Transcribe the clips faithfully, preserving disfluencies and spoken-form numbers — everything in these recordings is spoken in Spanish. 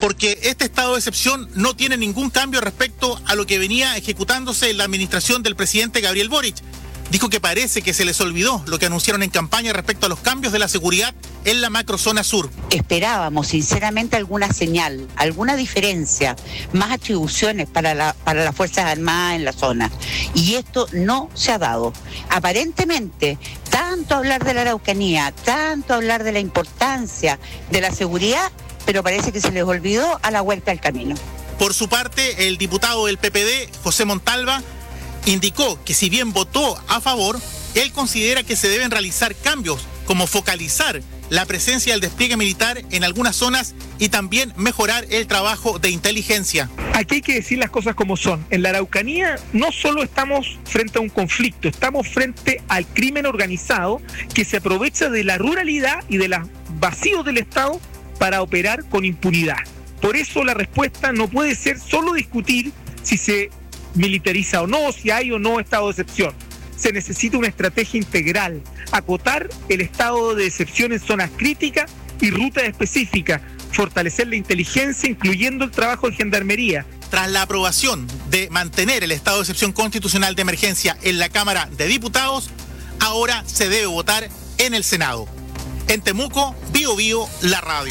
porque este estado de excepción no tiene ningún cambio respecto a lo que venía ejecutándose en la administración del presidente Gabriel Boric. Dijo que parece que se les olvidó lo que anunciaron en campaña respecto a los cambios de la seguridad en la macrozona sur. Esperábamos sinceramente alguna señal, alguna diferencia, más atribuciones para, la, para las Fuerzas Armadas en la zona. Y esto no se ha dado. Aparentemente, tanto hablar de la Araucanía, tanto hablar de la importancia de la seguridad, pero parece que se les olvidó a la vuelta del camino. Por su parte, el diputado del P P D, José Montalva, indicó que si bien votó a favor, él considera que se deben realizar cambios, como focalizar la presencia del despliegue militar en algunas zonas y también mejorar el trabajo de inteligencia. Aquí hay que decir las cosas como son. En la Araucanía no solo estamos frente a un conflicto, estamos frente al crimen organizado que se aprovecha de la ruralidad y de los vacíos del Estado para operar con impunidad. Por eso la respuesta no puede ser solo discutir si se militariza o no, si hay o no estado de excepción. Se necesita una estrategia integral, acotar el estado de excepción en zonas críticas y rutas específicas, fortalecer la inteligencia, incluyendo el trabajo de gendarmería. Tras la aprobación de mantener el estado de excepción constitucional de emergencia en la Cámara de Diputados, ahora se debe votar en el Senado. En Temuco, Bío Bío, la radio.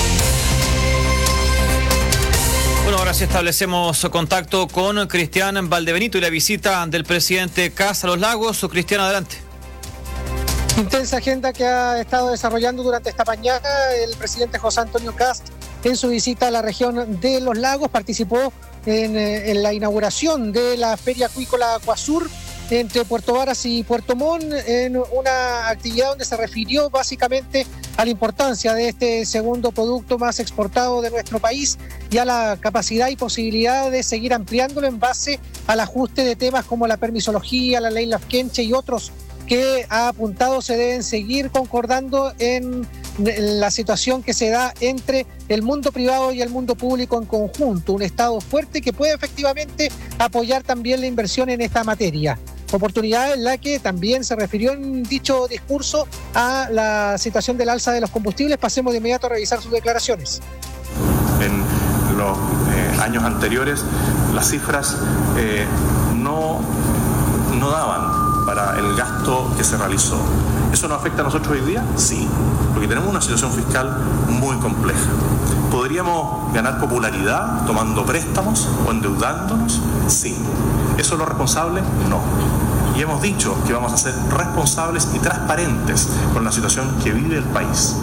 Bueno, ahora sí establecemos contacto con Cristian Valdebenito y la visita del presidente Kast a Los Lagos. Cristian, adelante. Intensa agenda que ha estado desarrollando durante esta mañana el presidente José Antonio Kast en su visita a la región de Los Lagos. Participó en, en la inauguración de la Feria Acuícola Acuasur entre Puerto Varas y Puerto Montt, en una actividad donde se refirió básicamente a la importancia de este segundo producto más exportado de nuestro país y a la capacidad y posibilidad de seguir ampliándolo en base al ajuste de temas como la permisología, la ley Lafkenche y otros que ha apuntado se deben seguir concordando en la situación que se da entre el mundo privado y el mundo público en conjunto, un Estado fuerte que puede efectivamente apoyar también la inversión en esta materia. Oportunidad en la que también se refirió en dicho discurso a la situación del alza de los combustibles. Pasemos de inmediato a revisar sus declaraciones. En los eh, años anteriores las cifras eh, no, no daban para el gasto que se realizó. ¿Eso nos afecta a nosotros hoy día? Sí, porque tenemos una situación fiscal muy compleja. ¿Podríamos ganar popularidad tomando préstamos o endeudándonos? Sí. ¿Eso es lo responsable? No. Y hemos dicho que vamos a ser responsables y transparentes con la situación que vive el país.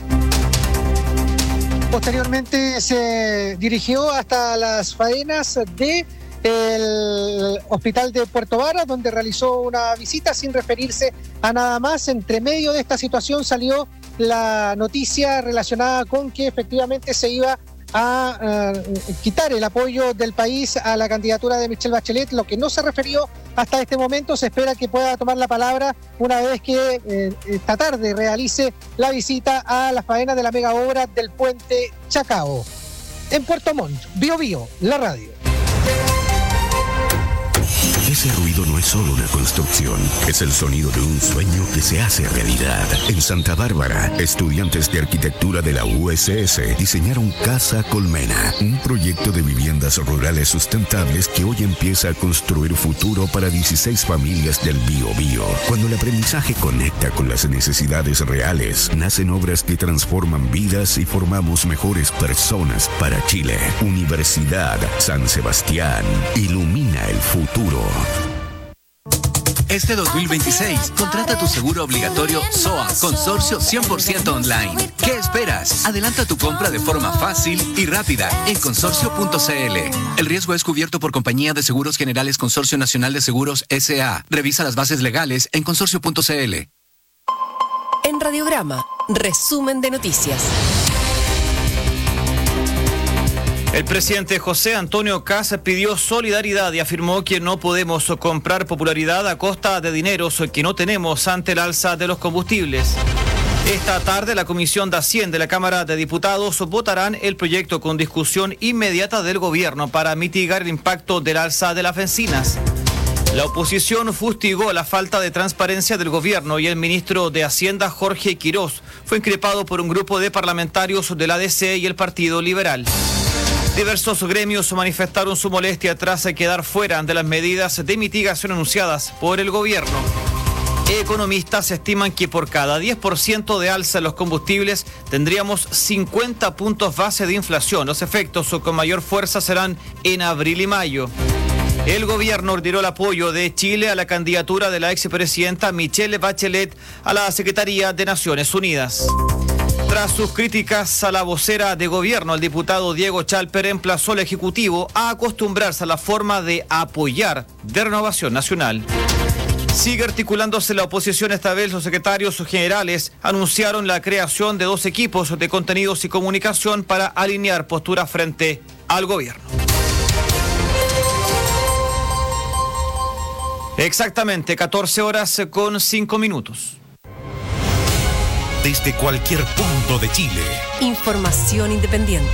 Posteriormente se dirigió hasta las faenas de el hospital de Puerto Varas, donde realizó una visita sin referirse a nada más. Entre medio de esta situación salió la noticia relacionada con que efectivamente se iba a uh, quitar el apoyo del país a la candidatura de Michelle Bachelet, lo que no se refirió hasta este momento. Se espera que pueda tomar la palabra una vez que eh, esta tarde realice la visita a la faena de la mega obra del puente Chacao. En Puerto Montt, Bío Bío, la radio. Ese ruido no es solo una construcción, es el sonido de un sueño que se hace realidad. En Santa Bárbara, estudiantes de arquitectura de la U S S diseñaron Casa Colmena, un proyecto de viviendas rurales sustentables que hoy empieza a construir futuro para dieciséis familias del Bío Bío. Cuando el aprendizaje conecta con las necesidades reales, nacen obras que transforman vidas y formamos mejores personas para Chile. Universidad San Sebastián, ilumina el futuro. Este dos mil veintiséis, contrata tu seguro obligatorio S O A Consorcio cien por ciento online. ¿Qué esperas? Adelanta tu compra de forma fácil y rápida en consorcio punto c l. El riesgo es cubierto por Compañía de Seguros Generales Consorcio Nacional de Seguros S A. Revisa las bases legales en consorcio punto c l. En Radiograma, resumen de noticias. El presidente José Antonio Kast pidió solidaridad y afirmó que no podemos comprar popularidad a costa de dineros que no tenemos ante el alza de los combustibles. Esta tarde la Comisión de Hacienda de la Cámara de Diputados votarán el proyecto con discusión inmediata del gobierno para mitigar el impacto del alza de las bencinas. La oposición fustigó la falta de transparencia del gobierno y el ministro de Hacienda, Jorge Quirós, fue increpado por un grupo de parlamentarios de la A D C y el Partido Liberal. Diversos gremios manifestaron su molestia tras quedar fuera de las medidas de mitigación anunciadas por el gobierno. Economistas estiman que por cada diez por ciento de alza en los combustibles tendríamos cincuenta puntos base de inflación. Los efectos con mayor fuerza serán en abril y mayo. El gobierno ordenó el apoyo de Chile a la candidatura de la expresidenta Michelle Bachelet a la Secretaría de Naciones Unidas. Tras sus críticas a la vocera de gobierno, el diputado Diego Chalper emplazó al Ejecutivo a acostumbrarse a la forma de apoyar de Renovación Nacional. Sigue articulándose la oposición. Esta vez los secretarios generales anunciaron la creación de dos equipos de contenidos y comunicación para alinear posturas frente al gobierno. Exactamente catorce horas con cinco minutos. Desde cualquier punto de Chile. Información independiente.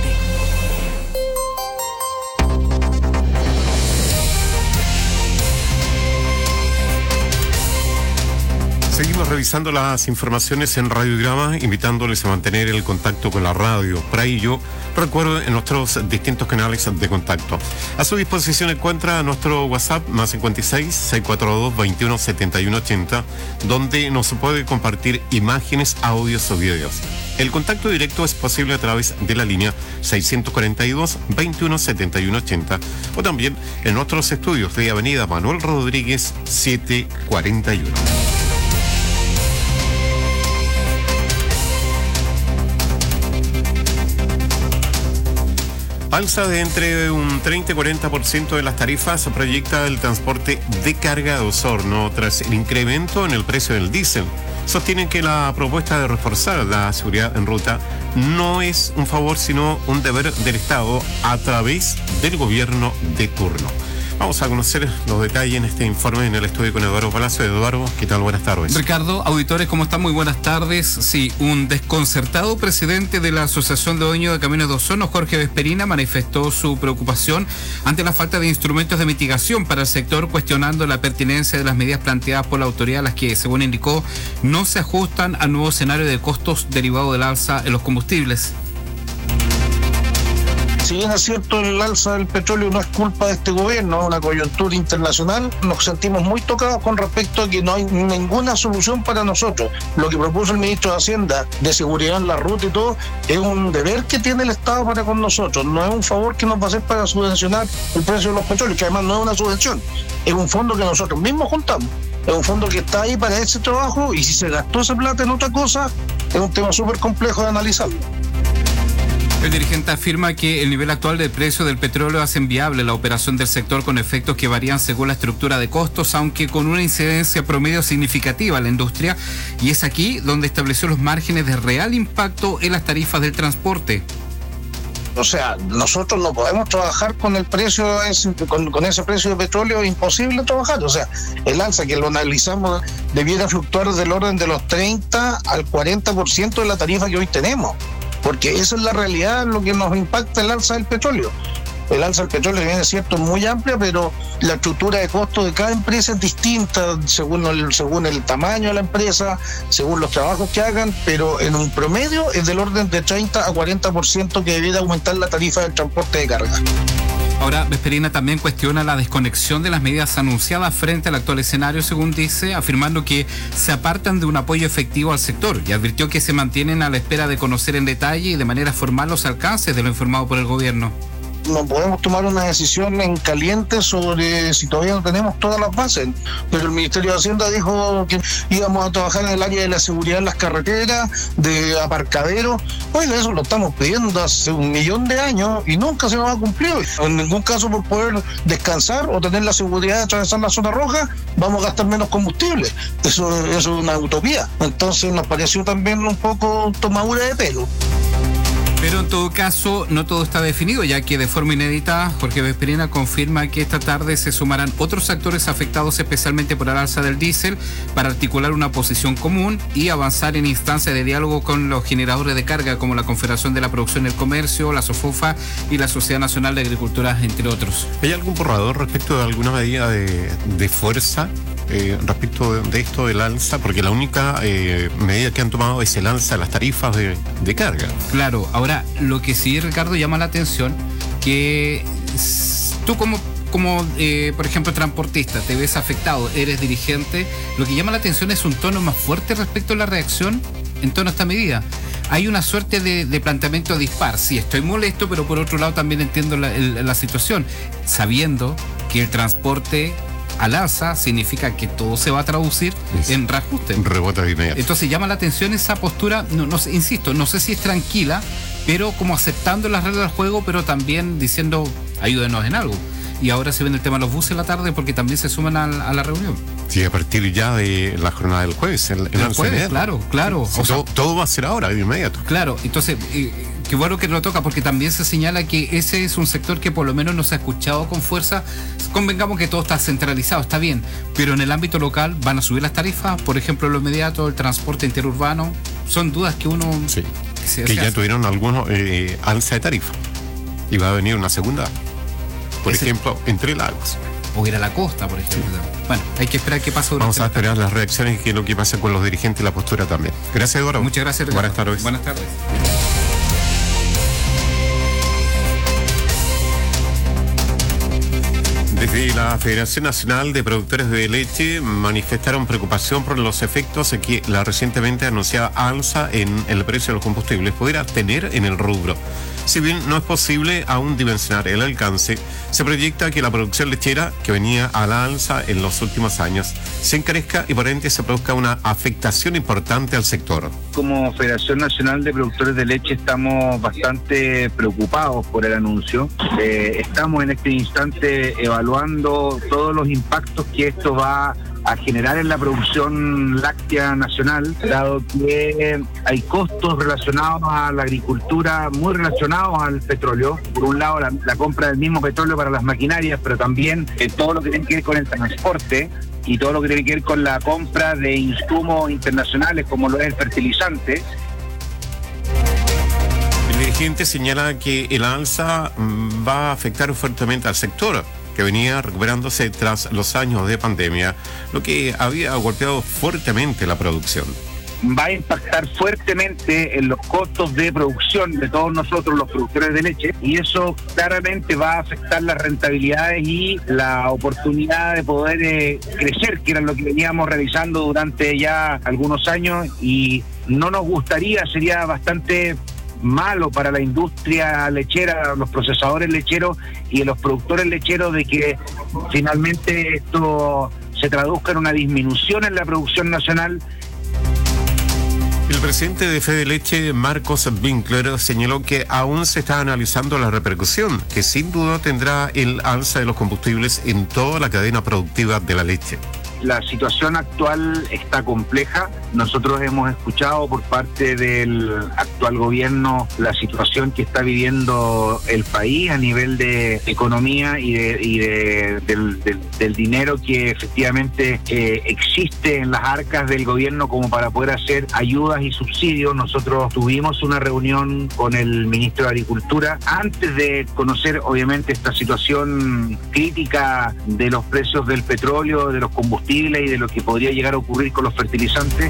Seguimos revisando las informaciones en Radiograma, invitándoles a mantener el contacto con la radio. Para ello, recuerden en nuestros distintos canales de contacto. A su disposición encuentra nuestro WhatsApp más cincuenta y seis, seiscientos cuarenta y dos, veintiuno setenta y uno ochenta, donde nos puede compartir imágenes, audios o videos. El contacto directo es posible a través de la línea seiscientos cuarenta y dos, veintiuno setenta y uno ochenta o también en nuestros estudios de Avenida Manuel Rodríguez setecientos cuarenta y uno. Alza de entre un treinta y cuarenta por ciento de las tarifas se proyecta el transporte de carga de Osorno tras el incremento en el precio del diésel. Sostienen que la propuesta de reforzar la seguridad en ruta no es un favor, sino un deber del Estado a través del gobierno de turno. Vamos a conocer los detalles en este informe en el estudio con Eduardo Palacio. Eduardo, ¿qué tal? Buenas tardes. Ricardo, auditores, ¿cómo están? Muy buenas tardes. Sí, un desconcertado presidente de la Asociación de Dueños de Caminos de Osorno, Jorge Vesperina, manifestó su preocupación ante la falta de instrumentos de mitigación para el sector, cuestionando la pertinencia de las medidas planteadas por la autoridad, las que, según indicó, no se ajustan al nuevo escenario de costos derivado del alza en los combustibles. Si bien es cierto, el alza del petróleo no es culpa de este gobierno, es una coyuntura internacional, nos sentimos muy tocados con respecto a que no hay ninguna solución para nosotros. Lo que propuso el ministro de Hacienda de seguridad en la ruta y todo, es un deber que tiene el Estado para con nosotros, no es un favor que nos va a hacer para subvencionar el precio de los petróleos, que además no es una subvención, es un fondo que nosotros mismos juntamos. Es un fondo que está ahí para ese trabajo y si se gastó esa plata en otra cosa, es un tema súper complejo de analizarlo. El dirigente afirma que el nivel actual del precio del petróleo hace inviable la operación del sector con efectos que varían según la estructura de costos, aunque con una incidencia promedio significativa en la industria, y es aquí donde estableció los márgenes de real impacto en las tarifas del transporte. O sea, nosotros no podemos trabajar con el precio, con, con ese precio de petróleo, es imposible trabajar. O sea, el alza que lo analizamos debiera fluctuar del orden de los treinta al cuarenta por ciento de la tarifa que hoy tenemos. Porque esa es la realidad, lo que nos impacta el alza del petróleo. El alza del petróleo, bien es cierto, es muy amplia, pero la estructura de costos de cada empresa es distinta según el, según el tamaño de la empresa, según los trabajos que hagan, pero en un promedio es del orden de treinta a cuarenta por ciento que debiera aumentar la tarifa del transporte de carga. Ahora, Vesperina también cuestiona la desconexión de las medidas anunciadas frente al actual escenario, según dice, afirmando que se apartan de un apoyo efectivo al sector y advirtió que se mantienen a la espera de conocer en detalle y de manera formal los alcances de lo informado por el gobierno. No podemos tomar una decisión en caliente sobre si todavía no tenemos todas las bases, pero el Ministerio de Hacienda dijo que íbamos a trabajar en el área de la seguridad en las carreteras, de aparcaderos. Bueno, eso lo estamos pidiendo hace un millón de años y nunca se nos ha cumplido. En ningún caso, por poder descansar o tener la seguridad de atravesar la zona roja, vamos a gastar menos combustible. Eso, eso es una utopía. Entonces nos pareció también un poco tomadura de pelo. Pero en todo caso, no todo está definido, ya que de forma inédita, Jorge Vesperina confirma que esta tarde se sumarán otros actores afectados especialmente por el alza del diésel para articular una posición común y avanzar en instancias de diálogo con los generadores de carga, como la Confederación de la Producción y el Comercio, la SOFOFA y la Sociedad Nacional de Agricultura, entre otros. ¿Hay algún borrador respecto de alguna medida de, de fuerza eh, respecto de, de esto del alza? Porque la única eh, medida que han tomado es el alza de las tarifas de, de carga. Claro, ahora lo que sí, Ricardo, llama la atención que tú como como eh, por ejemplo transportista te ves afectado, eres dirigente, lo que llama la atención es un tono más fuerte respecto a la reacción en torno a esta medida. Hay una suerte de, de planteamiento dispar. Sí, estoy molesto, pero por otro lado también entiendo la, el, la situación, sabiendo que el transporte al alza significa que todo se va a traducir sí. en reajuste. Rebota de inmediato. Entonces llama la atención esa postura, no, no insisto, no sé si es tranquila, pero como aceptando las reglas del juego, pero también diciendo ayúdenos en algo. Y ahora se viene el tema de los buses en la tarde porque también se suman a, a la reunión. Sí, a partir ya de la jornada del jueves. El, el jueves, claro, claro. Sí, o sea, todo, todo va a ser ahora, de inmediato. Claro, entonces, eh, qué bueno que lo toca porque también se señala que ese es un sector que por lo menos no se ha escuchado con fuerza. Convengamos que todo está centralizado, está bien, pero en el ámbito local van a subir las tarifas, por ejemplo, lo inmediato, el transporte interurbano. Son dudas que uno... Sí, que, se, que se ya hace. Tuvieron algunos eh, alza de tarifa. Y va a venir una segunda. Por Ese, ejemplo, entre lagos. O ir a la costa, por ejemplo. Sí. Bueno, hay que esperar qué pasa durante Vamos a esperar las reacciones y qué es lo que pasa con los dirigentes y la postura también. Gracias, Eduardo. Muchas gracias, Ricardo. Buenas tardes. Buenas tardes. Desde la Federación Nacional de Productores de Leche manifestaron preocupación por los efectos que la recientemente anunciada alza en el precio de los combustibles pudiera tener en el rubro. Si bien no es posible aún dimensionar el alcance, se proyecta que la producción lechera, que venía a la alza en los últimos años, se encarezca y por ende se produzca una afectación importante al sector. Como Federación Nacional de Productores de Leche estamos bastante preocupados por el anuncio. Eh, estamos en este instante evaluando todos los impactos que esto va a generar en la producción láctea nacional, dado que hay costos relacionados a la agricultura muy relacionados al petróleo. Por un lado, la, la compra del mismo petróleo para las maquinarias, pero también eh, todo lo que tiene que ver con el transporte y todo lo que tiene que ver con la compra de insumos internacionales, como lo es el fertilizante. El dirigente señala que el alza va a afectar fuertemente al sector, que venía recuperándose tras los años de pandemia, lo que había golpeado fuertemente la producción. Va a impactar fuertemente en los costos de producción de todos nosotros los productores de leche, y eso claramente va a afectar las rentabilidades y la oportunidad de poder eh, crecer, que era lo que veníamos realizando durante ya algunos años, y no nos gustaría, sería bastante malo para la industria lechera, los procesadores lecheros y los productores lecheros, de que finalmente esto se traduzca en una disminución en la producción nacional. El presidente de Fede Leche, Marcos Winkler, señaló que aún se está analizando la repercusión que sin duda tendrá el alza de los combustibles en toda la cadena productiva de la leche. La situación actual está compleja. Nosotros hemos escuchado por parte del actual gobierno la situación que está viviendo el país a nivel de economía y, de, y de, del, del, del dinero que efectivamente eh, existe en las arcas del gobierno como para poder hacer ayudas y subsidios. Nosotros tuvimos una reunión con el ministro de Agricultura antes de conocer obviamente esta situación crítica de los precios del petróleo, de los combustibles y de lo que podría llegar a ocurrir con los fertilizantes.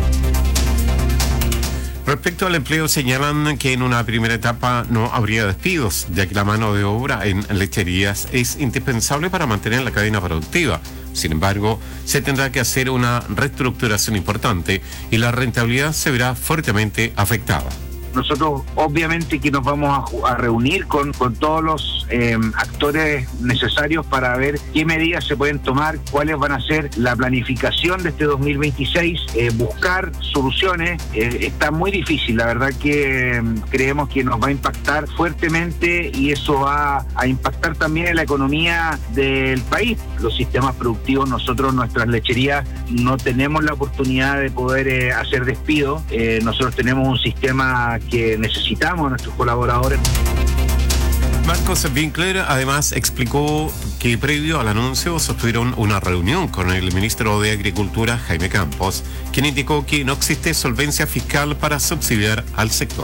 Respecto al empleo, señalan que en una primera etapa no habría despidos, ya que la mano de obra en lecherías es indispensable para mantener la cadena productiva. Sin embargo, se tendrá que hacer una reestructuración importante y la rentabilidad se verá fuertemente afectada. Nosotros obviamente que nos vamos a, a reunir con, con todos los eh, actores necesarios para ver qué medidas se pueden tomar, cuáles van a ser la planificación de este dos mil veintiséis, eh, buscar soluciones. Eh, está muy difícil, la verdad que eh, creemos que nos va a impactar fuertemente y eso va a impactar también en la economía del país. Los sistemas productivos, nosotros, nuestras lecherías, no tenemos la oportunidad de poder eh, hacer despido. Eh, nosotros tenemos un sistema que necesitamos a nuestros colaboradores. Marcos Winkler además explicó que previo al anuncio sostuvieron una reunión con el ministro de Agricultura, Jaime Campos, quien indicó que no existe solvencia fiscal para subsidiar al sector.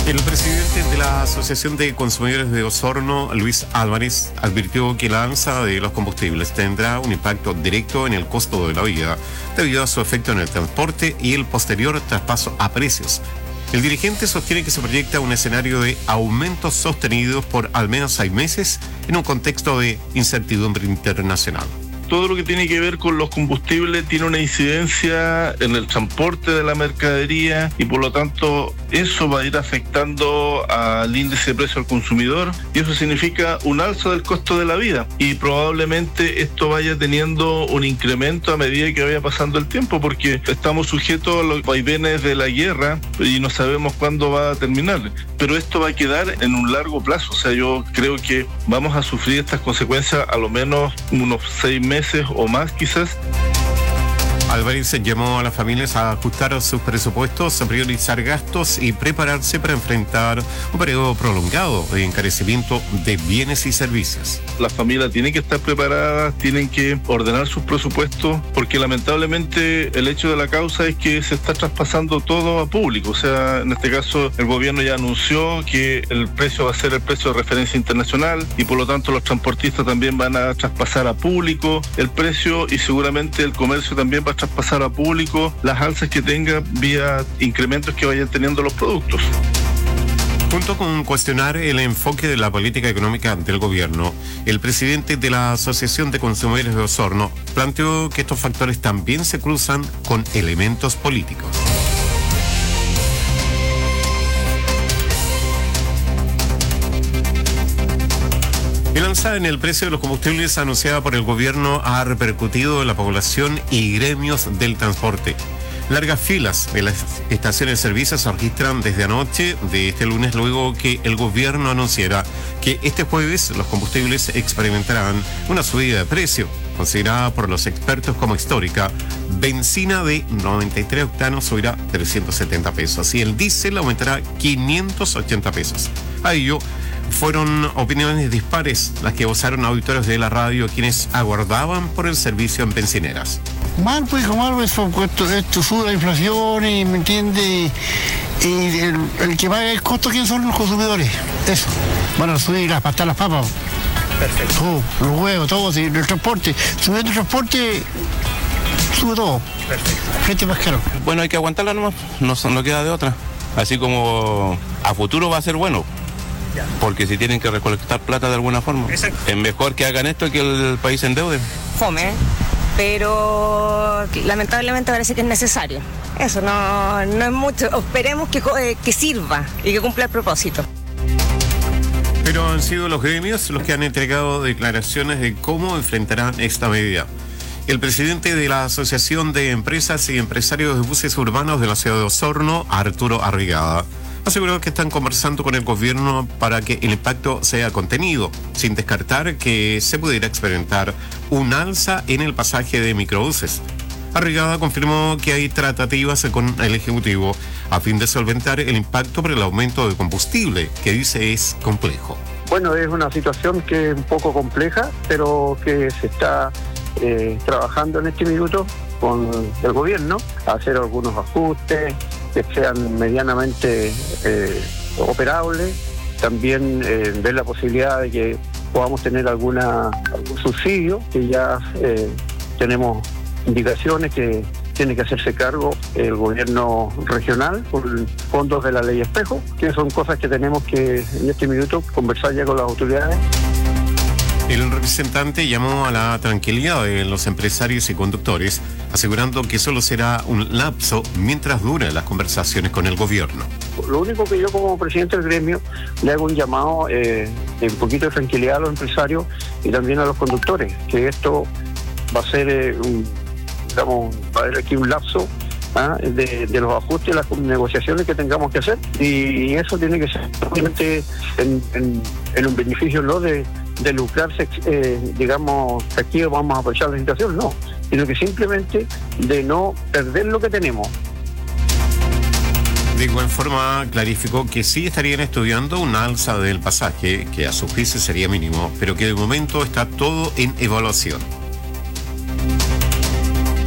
El presidente de la Asociación de Consumidores de Osorno, Luis Álvarez, advirtió que la alza de los combustibles tendrá un impacto directo en el costo de la vida, debido a su efecto en el transporte y el posterior traspaso a precios. El dirigente sostiene que se proyecta un escenario de aumentos sostenidos por al menos seis meses en un contexto de incertidumbre internacional. Todo lo que tiene que ver con los combustibles tiene una incidencia en el transporte de la mercadería y por lo tanto eso va a ir afectando al índice de precio al consumidor y eso significa un alza del costo de la vida y probablemente esto vaya teniendo un incremento a medida que vaya pasando el tiempo porque estamos sujetos a los vaivenes de la guerra y no sabemos cuándo va a terminar, pero esto va a quedar en un largo plazo, o sea, yo creo que vamos a sufrir estas consecuencias a lo menos unos seis meses o más quizás. Álvarez llamó a las familias a ajustar sus presupuestos, a priorizar gastos y prepararse para enfrentar un periodo prolongado de encarecimiento de bienes y servicios. Las familias tienen que estar preparadas, tienen que ordenar sus presupuestos, porque lamentablemente el hecho de la causa es que se está traspasando todo a público. O sea, en este caso el gobierno ya anunció que el precio va a ser el precio de referencia internacional y por lo tanto los transportistas también van a traspasar a público el precio y seguramente el comercio también va a traspasar a público las alzas que tenga vía incrementos que vayan teniendo los productos. Junto con cuestionar el enfoque de la política económica del gobierno, el presidente de la Asociación de Consumidores de Osorno planteó que estos factores también se cruzan con elementos políticos. El alza en el precio de los combustibles anunciada por el gobierno ha repercutido en la población y gremios del transporte. Largas filas de las estaciones de servicio se registran desde anoche de este lunes luego que el gobierno anunciara que este jueves los combustibles experimentarán una subida de precio, considerada por los expertos como histórica. Benzina de noventa y tres octanos subirá trescientos setenta pesos y el diésel aumentará quinientos ochenta pesos. A ello fueron opiniones dispares las que vozaron auditores de la radio quienes aguardaban por el servicio en bencineras. Mal, pues, mal, eso, esto, esto sube la inflación y, ¿me entiende? Y el, el que paga el costo, ¿quién son los consumidores? Eso, van a subir las pastas, las papas. Perfecto. Oh, los huevos, todo, sí, el transporte. Subiendo el transporte, sube todo. Perfecto. Frente más caro. Bueno, hay que aguantarla nomás, no, no queda de otra. Así como a futuro va a ser bueno. Ya. Porque si tienen que recolectar plata de alguna forma. Exacto. Es mejor que hagan esto que el país se endeude. Fome, pero lamentablemente parece que es necesario. Eso no, no es mucho. Esperemos que, que sirva y que cumpla el propósito. Pero han sido los gremios los que han entregado declaraciones de cómo enfrentarán esta medida. El presidente de la Asociación de Empresas y Empresarios de Buses Urbanos de la ciudad de Osorno, Arturo Arrigada, aseguró que están conversando con el gobierno para que el impacto sea contenido, sin descartar que se pudiera experimentar un alza en el pasaje de microbuses. Arrigada confirmó que hay tratativas con el Ejecutivo a fin de solventar el impacto por el aumento de combustible, que dice es complejo. Bueno, es una situación que es un poco compleja, pero que se está eh, trabajando en este minuto con el gobierno, a hacer algunos ajustes que sean medianamente eh, operables, también eh, ver la posibilidad de que podamos tener alguna algún subsidio, que ya eh, tenemos indicaciones que tiene que hacerse cargo el gobierno regional con fondos de la ley espejo, que son cosas que tenemos que en este minuto conversar ya con las autoridades. El representante llamó a la tranquilidad de los empresarios y conductores, asegurando que solo será un lapso mientras duren las conversaciones con el gobierno. Lo único que yo como presidente del gremio le hago un llamado eh, de un poquito de tranquilidad a los empresarios y también a los conductores, que esto va a ser eh, un, digamos, va a haber aquí un lapso ¿ah? de, de los ajustes, las negociaciones que tengamos que hacer, y eso tiene que ser obviamente en, en, en un beneficio no de de lucrarse, eh, digamos, que aquí vamos a aprovechar la situación, no, sino que simplemente de no perder lo que tenemos. De igual forma, clarificó que sí estarían estudiando una alza del pasaje, que a su juicio sería mínimo, pero que de momento está todo en evaluación.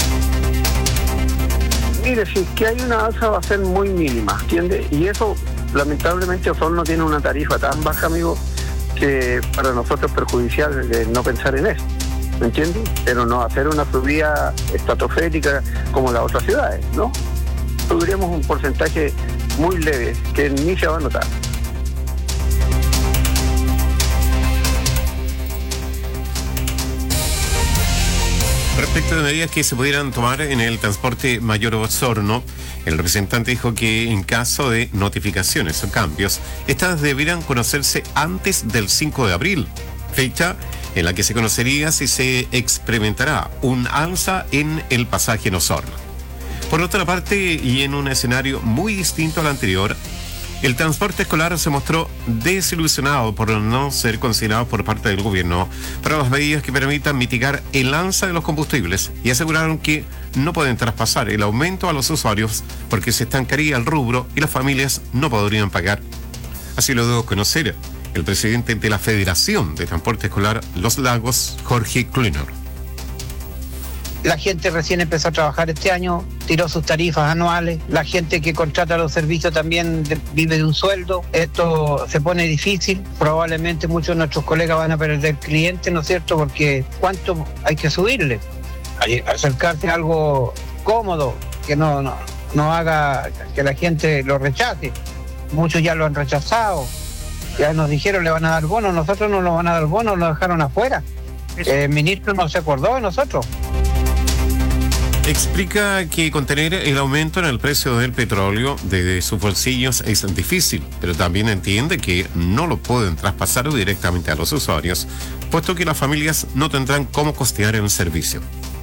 Mire, si es que hay una alza va a ser muy mínima, ¿entiende? Y eso Lamentablemente Osorno tiene una tarifa tan baja, amigo, que para nosotros es perjudicial de no pensar en eso, ¿me entiendes? Pero no hacer una subida estratosférica como las otras ciudades, ¿no? Subiríamos un porcentaje muy leve que ni se va a notar. Respecto de medidas que se pudieran tomar en el transporte Mayor Osorno, el representante dijo que en caso de notificaciones o cambios, estas debieran conocerse antes del cinco de abril, fecha en la que se conocería si se experimentará un alza en el pasaje en Osorno. Por otra parte, y en un escenario muy distinto al anterior, el transporte escolar se mostró desilusionado por no ser considerado por parte del gobierno para las medidas que permitan mitigar el alza de los combustibles y aseguraron que no pueden traspasar el aumento a los usuarios porque se estancaría el rubro y las familias no podrían pagar. Así lo dio a conocer el presidente de la Federación de Transporte Escolar Los Lagos, Jorge Kluner. La gente recién empezó a trabajar este año, tiró sus tarifas anuales, la gente que contrata los servicios también de, vive de un sueldo, esto se pone difícil, probablemente muchos de nuestros colegas van a perder clientes, ¿no es cierto? Porque ¿cuánto hay que subirle? Hay que acercarse a algo cómodo, que no, no, no haga que la gente lo rechace, muchos ya lo han rechazado, ya nos dijeron le van a dar bonos, nosotros no nos van a dar bonos, nos dejaron afuera, el ministro no se acordó de nosotros. Explica que contener el aumento en el precio del petróleo desde sus bolsillos es difícil, pero también entiende que no lo pueden traspasar directamente a los usuarios, puesto que las familias no tendrán cómo costear el servicio.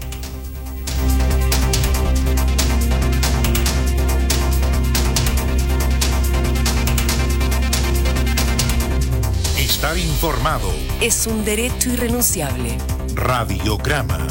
Estar informado es un derecho irrenunciable. Radiograma.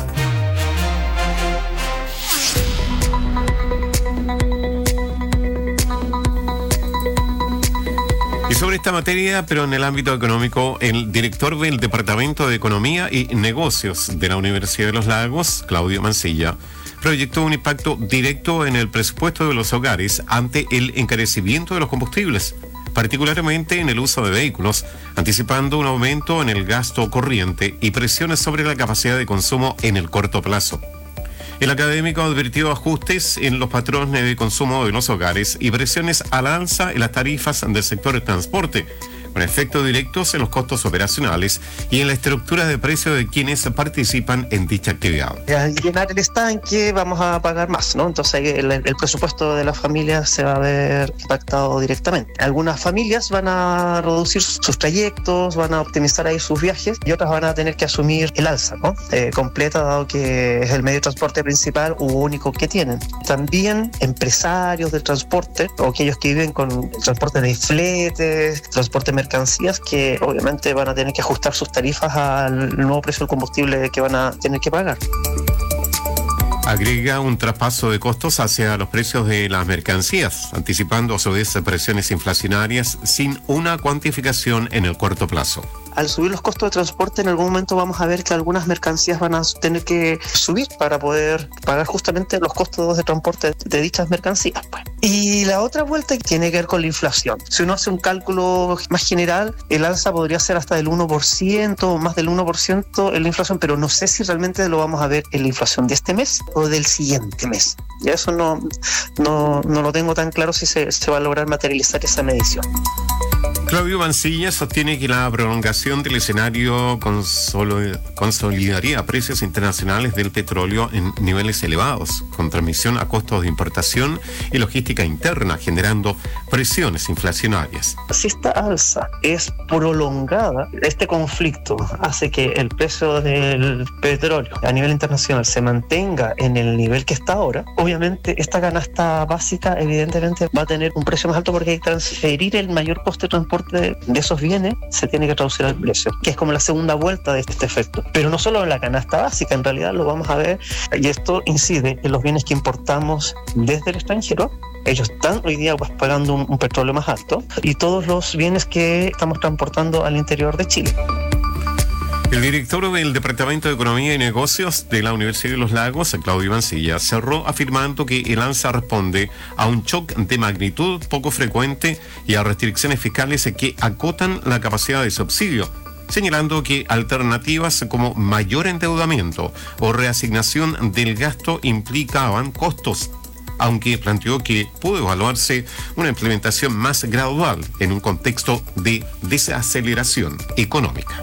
Y sobre esta materia, pero en el ámbito económico, el director del Departamento de Economía y Negocios de la Universidad de los Lagos, Claudio Mancilla, proyectó un impacto directo en el presupuesto de los hogares ante el encarecimiento de los combustibles, particularmente en el uso de vehículos, anticipando un aumento en el gasto corriente y presiones sobre la capacidad de consumo en el corto plazo. El académico advirtió ajustes en los patrones de consumo de los hogares y presiones al alza en las tarifas del sector de transporte, con efectos directos en los costos operacionales y en la estructura de precios de quienes participan en dicha actividad. Al llenar el estanque vamos a pagar más, ¿no? Entonces el, el presupuesto de las familias se va a ver impactado directamente. Algunas familias van a reducir sus trayectos, van a optimizar ahí sus viajes y otras van a tener que asumir el alza, ¿no? Eh, completa, dado que es el medio de transporte principal u único que tienen. También empresarios del transporte o aquellos que viven con el transporte de fletes, transporte mercancías, que obviamente van a tener que ajustar sus tarifas al nuevo precio del combustible que van a tener que pagar. Agrega un traspaso de costos hacia los precios de las mercancías, anticipando a su vez presiones inflacionarias sin una cuantificación en el corto plazo. Al subir los costos de transporte, en algún momento vamos a ver que algunas mercancías van a tener que subir para poder pagar justamente los costos de transporte de dichas mercancías. Pues. Y la otra vuelta tiene que ver con la inflación. Si uno hace un cálculo más general, el alza podría ser hasta del uno por ciento o más del uno por ciento en la inflación, pero no sé si realmente lo vamos a ver en la inflación de este mes o del siguiente mes. Y eso no, no, no lo tengo tan claro si se, se va a lograr materializar esa medición. Claudio Mancilla sostiene que la prolongación del escenario consol- consolidaría precios internacionales del petróleo en niveles elevados, con transmisión a costos de importación y logística interna, generando presiones inflacionarias. Si esta alza es prolongada, este conflicto hace que el precio del petróleo a nivel internacional se mantenga en el nivel que está ahora, obviamente esta canasta básica evidentemente va a tener un precio más alto porque hay que transferir el mayor coste de transporte de esos bienes, se tiene que traducir al precio, que es como la segunda vuelta de este efecto. Pero no solo en la canasta básica, en realidad lo vamos a ver, y esto incide en los bienes que importamos desde el extranjero. Ellos están hoy día pues, pagando un, un petróleo más alto, y todos los bienes que estamos transportando al interior de Chile. El director del Departamento de Economía y Negocios de la Universidad de Los Lagos, Claudio Mancilla, cerró afirmando que el alza responde a un shock de magnitud poco frecuente y a restricciones fiscales que acotan la capacidad de subsidio, señalando que alternativas como mayor endeudamiento o reasignación del gasto implicaban costos, aunque planteó que pudo evaluarse una implementación más gradual en un contexto de desaceleración económica.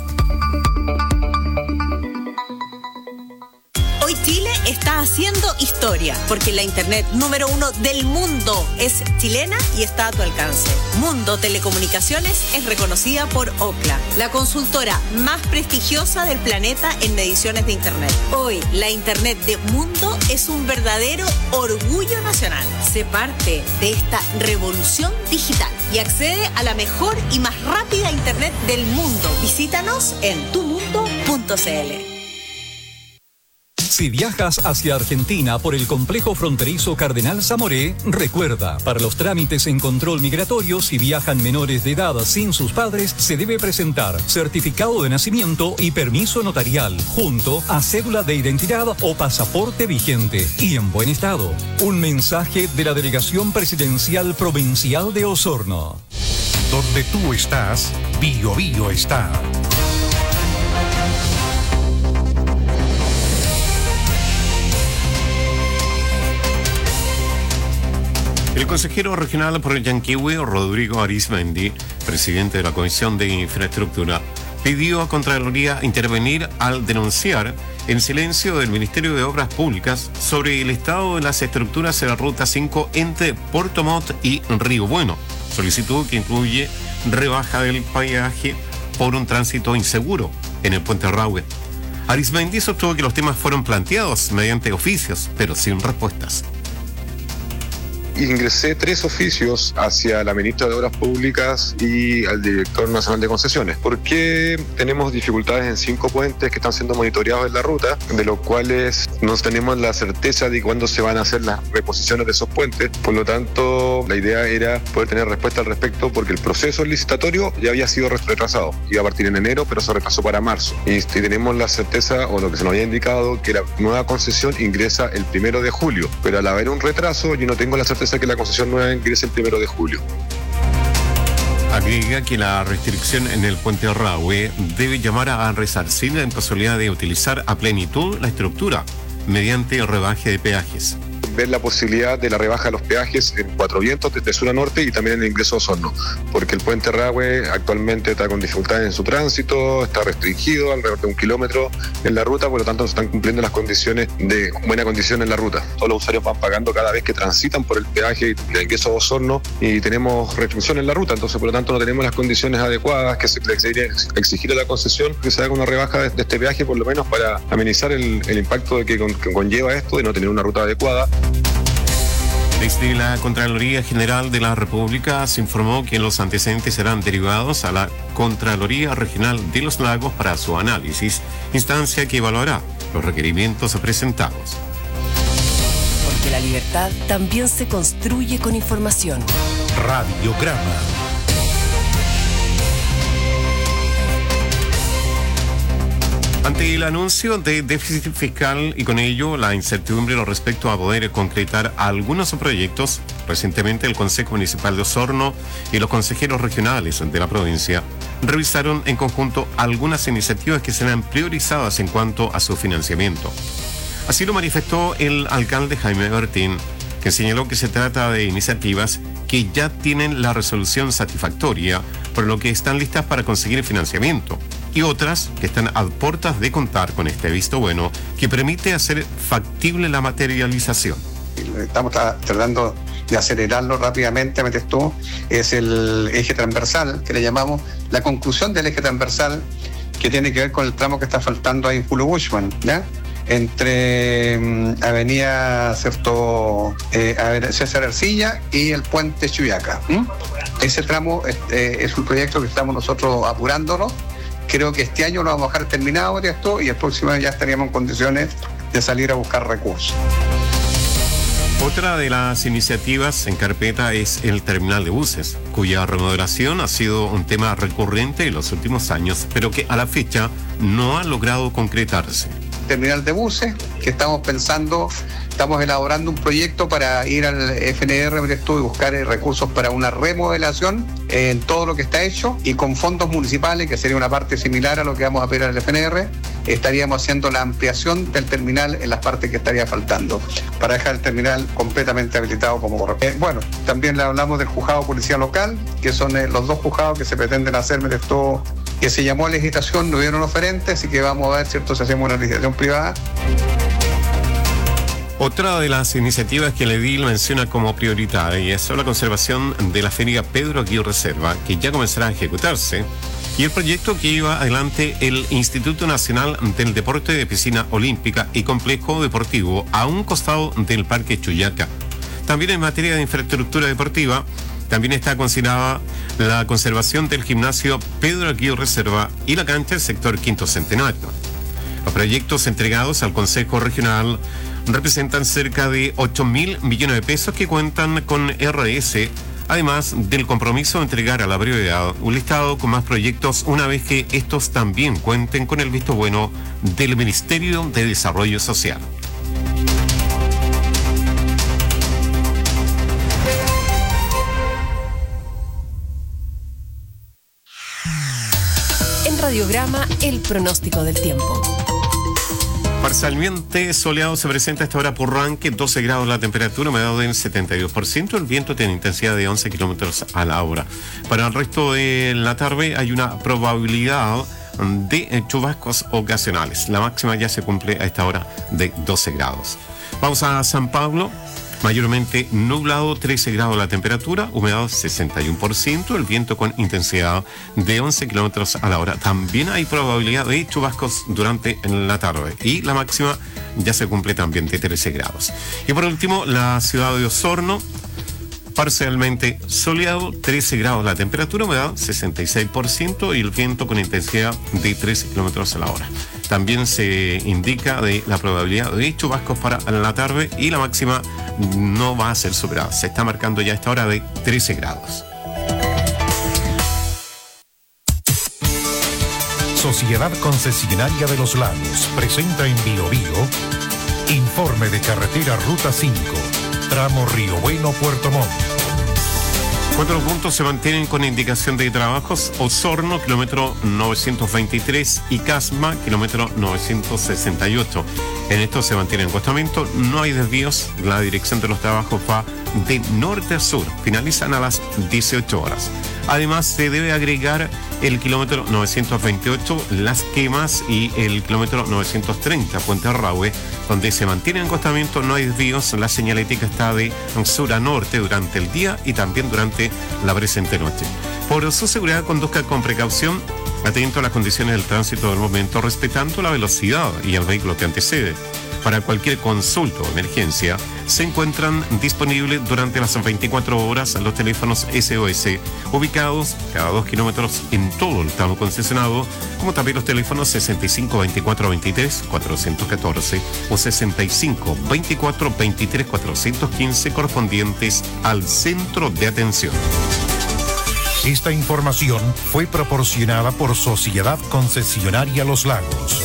Hoy Chile está haciendo historia, porque la internet número uno del mundo es chilena y está a tu alcance. Mundo Telecomunicaciones es reconocida por Ookla, la consultora más prestigiosa del planeta en mediciones de internet. Hoy, la internet de Mundo es un verdadero orgullo nacional. Sé parte de esta revolución digital y accede a la mejor y más rápida internet del mundo. Visítanos en tu mundo punto c l. Si viajas hacia Argentina por el complejo fronterizo Cardenal Zamoré, recuerda, para los trámites en control migratorio, si viajan menores de edad sin sus padres, se debe presentar certificado de nacimiento y permiso notarial, junto a cédula de identidad o pasaporte vigente y en buen estado. Un mensaje de la Delegación Presidencial Provincial de Osorno. Donde tú estás, Bio Bio está. El consejero regional por el Yanquihue, Rodrigo Arizmendi, presidente de la Comisión de Infraestructura, pidió a Contraloría intervenir al denunciar el silencio del Ministerio de Obras Públicas sobre el estado de las estructuras de la Ruta cinco entre Puerto Montt y Río Bueno, solicitud que incluye rebaja del peaje por un tránsito inseguro en el puente Rahue. Arizmendi sostuvo que los temas fueron planteados mediante oficios, pero sin respuestas. Ingresé tres oficios hacia la ministra de Obras Públicas y al director nacional de concesiones, porque tenemos dificultades en cinco puentes que están siendo monitoreados en la ruta, de los cuales no tenemos la certeza de cuándo se van a hacer las reposiciones de esos puentes. Por lo tanto, la idea era poder tener respuesta al respecto, porque el proceso licitatorio ya había sido retrasado, iba a partir en enero, pero se retrasó para marzo, y tenemos la certeza, o lo que se nos había indicado, que la nueva concesión ingresa el primero de julio, pero al haber un retraso yo no tengo la certeza que la concesión nueva ingrese el primero de julio. Agrega que la restricción en el puente Rahue debe llamar a resarcir la imposibilidad de utilizar a plenitud la estructura mediante el rebaje de peajes. Ver la posibilidad de la rebaja de los peajes en Cuatro Vientos desde sur a norte y también en el ingreso a Osorno, porque el puente Rahue actualmente está con dificultades en su tránsito, está restringido alrededor de un kilómetro en la ruta, por lo tanto no están cumpliendo las condiciones de buena condición en la ruta. Todos los usuarios van pagando cada vez que transitan por el peaje de ingreso a Osorno y tenemos restricción en la ruta, entonces por lo tanto no tenemos las condiciones adecuadas que se le exigiría exigir a la concesión que se haga una rebaja de, de este peaje, por lo menos para amenizar el, el impacto de que, con, que conlleva esto de no tener una ruta adecuada. Desde la Contraloría General de la República se informó que los antecedentes serán derivados a la Contraloría Regional de los Lagos para su análisis, instancia que evaluará los requerimientos presentados. Porque la libertad también se construye con información. Radiograma. Ante el anuncio de déficit fiscal y con ello la incertidumbre respecto a poder concretar algunos proyectos, recientemente el Consejo Municipal de Osorno y los consejeros regionales de la provincia revisaron en conjunto algunas iniciativas que serán priorizadas en cuanto a su financiamiento. Así lo manifestó el alcalde Jaime Bertín, que señaló que se trata de iniciativas que ya tienen la resolución satisfactoria, por lo que están listas para conseguir financiamiento, y otras que están a puertas de contar con este visto bueno que permite hacer factible la materialización. Estamos tratando de acelerarlo rápidamente, metes tú, es el eje transversal, que le llamamos la conclusión del eje transversal, que tiene que ver con el tramo que está faltando ahí en Julio Bushman, ¿ya? Entre um, Avenida Certo, eh, Avenida César Ercilla y el puente Chuyaca. ¿Mm? Ese tramo este, es un proyecto que estamos nosotros apurándonos. Creo que este año lo vamos a dejar terminado esto y el próximo año ya estaríamos en condiciones de salir a buscar recursos. Otra de las iniciativas en carpeta es el terminal de buses, cuya remodelación ha sido un tema recurrente en los últimos años, pero que a la fecha no ha logrado concretarse. Terminal de buses, que estamos pensando, estamos elaborando un proyecto para ir al F N R y buscar recursos para una remodelación en todo lo que está hecho, y con fondos municipales, que sería una parte similar a lo que vamos a pedir al F N R, estaríamos haciendo la ampliación del terminal en las partes que estaría faltando, para dejar el terminal completamente habilitado como corresponde. Eh, bueno, también le hablamos del juzgado policía local, que son eh, los dos juzgados que se pretenden hacer, me todo, que se llamó a licitación, no hubieron oferentes, así que vamos a ver, ¿cierto?, si hacemos una licitación privada. Otra de las iniciativas que el edil menciona como prioritaria es la conservación de la feria Pedro Aguirre Cerda, que ya comenzará a ejecutarse, y el proyecto que lleva adelante el Instituto Nacional del Deporte de Piscina Olímpica y Complejo Deportivo a un costado del Parque Chuyaca. También en materia de infraestructura deportiva, también está considerada la conservación del gimnasio Pedro Aguirre Cerda y la cancha del sector Quinto Centenario. Los proyectos entregados al Consejo Regional representan cerca de ocho mil millones de pesos que cuentan con R S, además del compromiso de entregar a la brevedad un listado con más proyectos una vez que estos también cuenten con el visto bueno del Ministerio de Desarrollo Social. En Radiograma, el pronóstico del tiempo. Parcialmente soleado se presenta a esta hora por Ranque, doce grados la temperatura, humedad del setenta y dos por ciento, el viento tiene intensidad de once kilómetros a la hora. Para el resto de la tarde hay una probabilidad de chubascos ocasionales. La máxima ya se cumple a esta hora de doce grados. Vamos a San Pablo. Mayormente nublado, trece grados la temperatura, humedad sesenta y uno por ciento, el viento con intensidad de once kilómetros a la hora. También hay probabilidad de chubascos durante la tarde y la máxima ya se cumple también de trece grados. Y por último, la ciudad de Osorno, parcialmente soleado, trece grados la temperatura, humedad sesenta y seis por ciento y el viento con intensidad de trece kilómetros a la hora. También se indica de la probabilidad de chubascos para la tarde y la máxima no va a ser superada. Se está marcando ya a esta hora de trece grados. Sociedad Concesionaria de los Lagos presenta en Bio Bio informe de carretera Ruta cinco, tramo Río Bueno, Puerto Montt. Cuatro puntos se mantienen con indicación de trabajos: Osorno, kilómetro novecientos veintitrés, y Casma, kilómetro novecientos sesenta y ocho. En esto se mantiene el acostamiento, no hay desvíos, la dirección de los trabajos va de norte a sur, finalizan a las dieciocho horas. Además, se debe agregar el kilómetro novecientos veintiocho, Las Quemas, y el kilómetro novecientos treinta, Puente Arrahue, donde se mantiene el acostamiento, no hay desvíos, la señalética está de sur a norte durante el día y también durante la presente noche. Por su seguridad, conduzca con precaución, atento a las condiciones del tránsito del momento, respetando la velocidad y el vehículo que antecede. Para cualquier consulta o emergencia, se encuentran disponibles durante las veinticuatro horas los teléfonos S O S, ubicados cada dos kilómetros en todo el tramo concesionado, como también los teléfonos sesenta y cinco veinticuatro veintitrés cuatrocientos catorce o sesenta y cinco veinticuatro veintitrés cuatrocientos quince, correspondientes al centro de atención. Esta información fue proporcionada por Sociedad Concesionaria Los Lagos.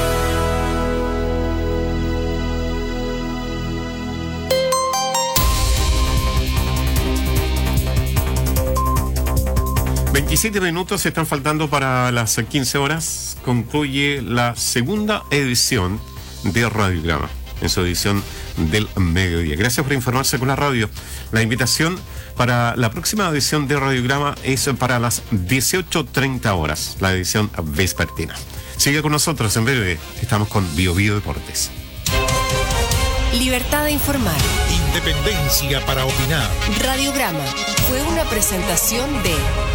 veintisiete minutos están faltando para las quince horas. Concluye la segunda edición de Radiograma, en su edición del mediodía. Gracias por informarse con la radio. La invitación para la próxima edición de Radiograma es para las dieciocho treinta horas, la edición vespertina. Sigue con nosotros, en breve estamos con Bio Bio Deportes. Libertad de informar. Independencia para opinar. Radiograma fue una presentación de...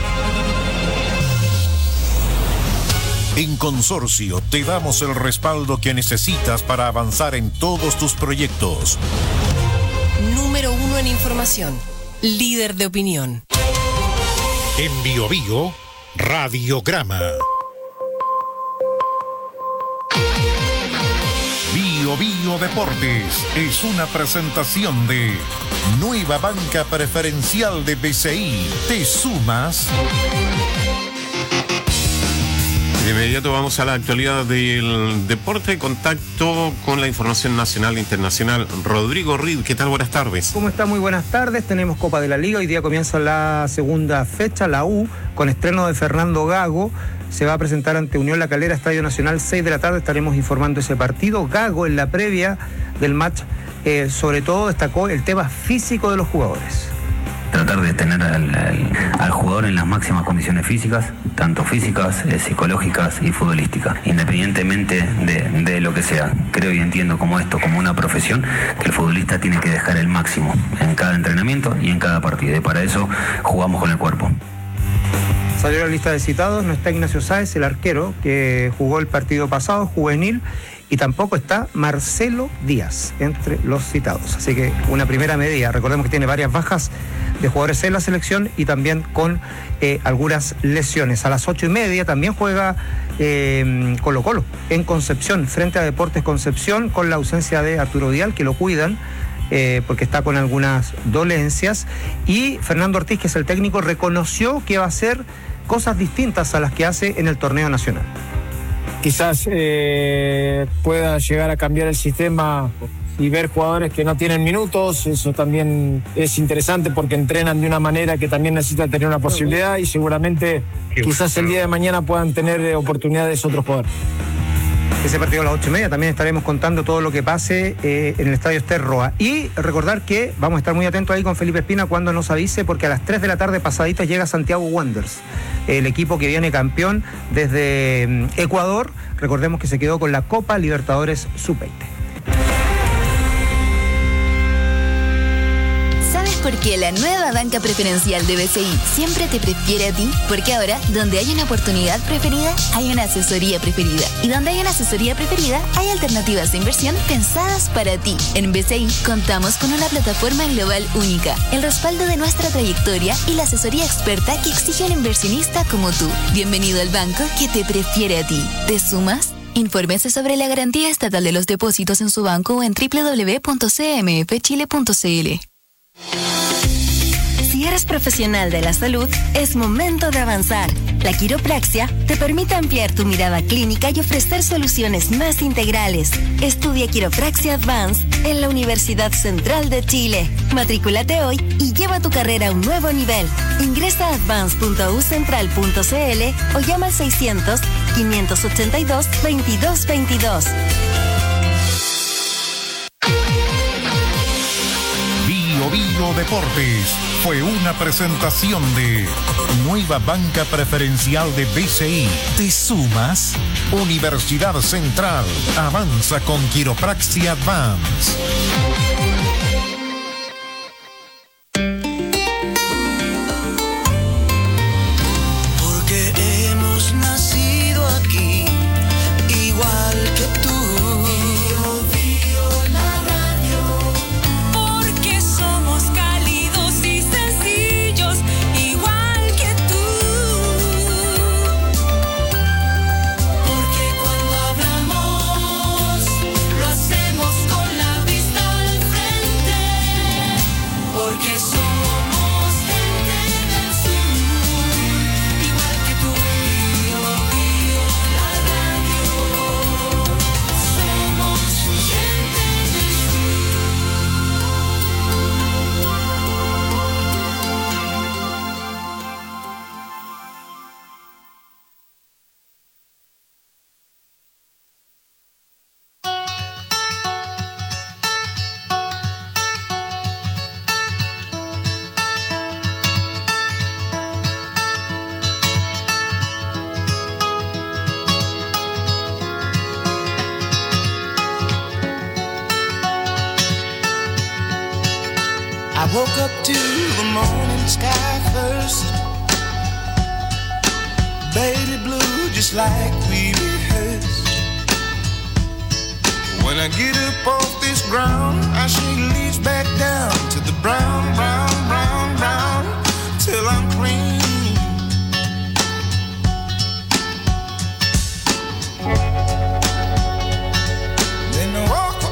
En Consorcio te damos el respaldo que necesitas para avanzar en todos tus proyectos. Número uno en información. Líder de opinión. En Bio Bio, Radiograma. Bio Bio Deportes es una presentación de Nueva Banca Preferencial de B C I. ¿Te sumas? De inmediato vamos a la actualidad del deporte, contacto con la información nacional e internacional. Rodrigo Reed, ¿qué tal? Buenas tardes. ¿Cómo está? Muy buenas tardes. Tenemos Copa de la Liga. Hoy día comienza la segunda fecha, la U, con estreno de Fernando Gago. Se va a presentar ante Unión La Calera, Estadio Nacional, seis de la tarde. Estaremos informando ese partido. Gago, en la previa del match, eh, sobre todo destacó el tema físico de los jugadores. Tratar de tener al, al, al jugador en las máximas condiciones físicas, tanto físicas, eh, psicológicas y futbolísticas, independientemente de, de lo que sea. Creo y entiendo como esto, como una profesión, que el futbolista tiene que dejar el máximo en cada entrenamiento y en cada partido, y para eso jugamos con el cuerpo. Salió la lista de citados, no está Ignacio Sáez, el arquero, que jugó el partido pasado, juvenil, y tampoco está Marcelo Díaz entre los citados. Así que una primera medida. Recordemos que tiene varias bajas de jugadores en la selección y también con eh, algunas lesiones. A las ocho y media también juega eh, Colo Colo en Concepción, frente a Deportes Concepción, con la ausencia de Arturo Vidal, que lo cuidan, Eh, porque está con algunas dolencias, y Fernando Ortiz, que es el técnico, reconoció que va a hacer cosas distintas a las que hace en el torneo nacional. Quizás eh, pueda llegar a cambiar el sistema y ver jugadores que no tienen minutos. Eso también es interesante porque entrenan de una manera que también necesita tener una posibilidad, y seguramente quizás el día de mañana puedan tener oportunidades otros jugadores. Ese partido a las ocho y media también estaremos contando todo lo que pase eh, en el Estadio Ester Roa. Y recordar que vamos a estar muy atentos ahí con Felipe Espina cuando nos avise, porque a las tres de la tarde pasaditas llega Santiago Wanderers, el equipo que viene campeón desde eh, Ecuador. Recordemos que se quedó con la Copa Libertadores sub veinte. Porque la nueva banca preferencial de B C I siempre te prefiere a ti, porque ahora, donde hay una oportunidad preferida, hay una asesoría preferida. Y donde hay una asesoría preferida, hay alternativas de inversión pensadas para ti. En B C I contamos con una plataforma global única, el respaldo de nuestra trayectoria y la asesoría experta que exige un inversionista como tú. Bienvenido al banco que te prefiere a ti. ¿Te sumas? Infórmese sobre la garantía estatal de los depósitos en su banco en doble u doble u doble u punto c m f chile punto c l. Si eres profesional de la salud, es momento de avanzar. La quiropraxia te permite ampliar tu mirada clínica y ofrecer soluciones más integrales. Estudia Quiropraxia Advance en la Universidad Central de Chile. Matrículate hoy y lleva tu carrera a un nuevo nivel. Ingresa a advance punto u central punto c l o llama al seiscientos, quinientos ochenta y dos, veintidós veintidós. Bio Bio Deportes fue una presentación de Nueva Banca Preferencial de B C I. ¿Te sumas? Universidad Central avanza con Quiropraxia Advance. Porque hemos nacido aquí, igual que tú. Woke up to the morning sky first, baby blue just like we rehearsed. When I get up off this ground, I shake leaves back down to the brown, brown, brown, brown, till I'm clean. Then I walk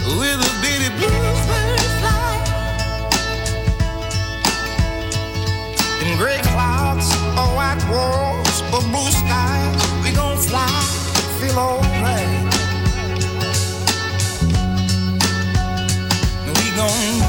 with a bitty bluebird fly. In gray clouds or white walls or blue skies, we gon' fly, feel alright. We gon'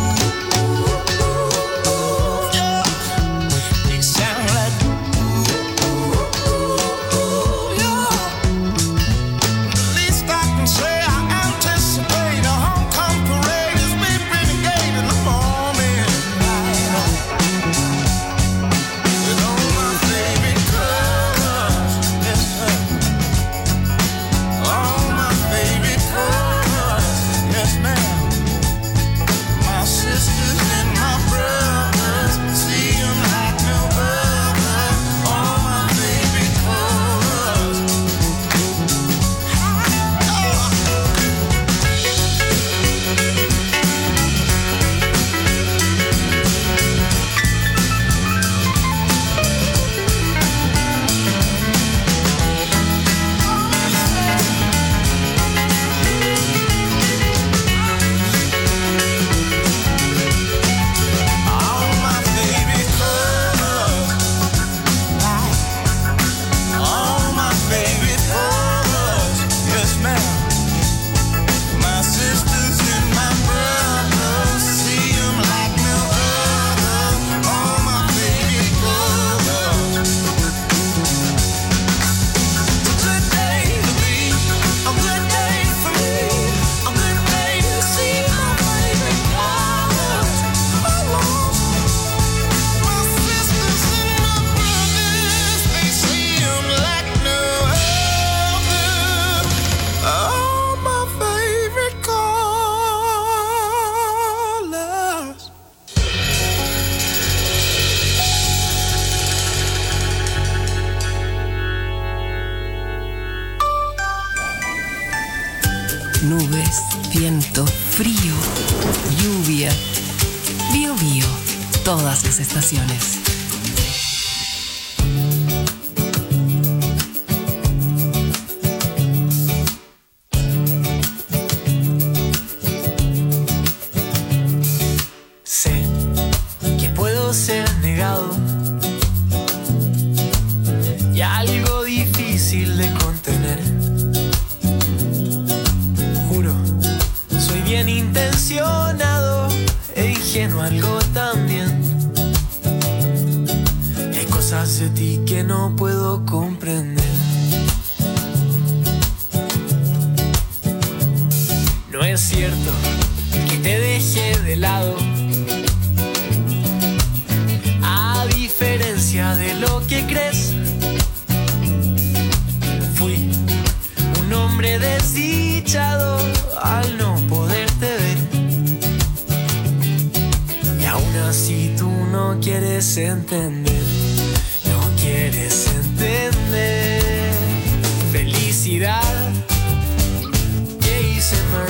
nubes, viento, frío, lluvia. Bío Bío, todas las estaciones. Sé que puedo ser negado y algo difícil de contener. Bien intencionado e ingenuo algo también. Y hay cosas de ti que no puedo comprender. No es cierto que te dejé de lado, a diferencia de lo que crees. Fui un hombre desdichado al no poderte ver, y aún así tú no quieres entender, no quieres entender. Felicidad, ¿qué hice mal?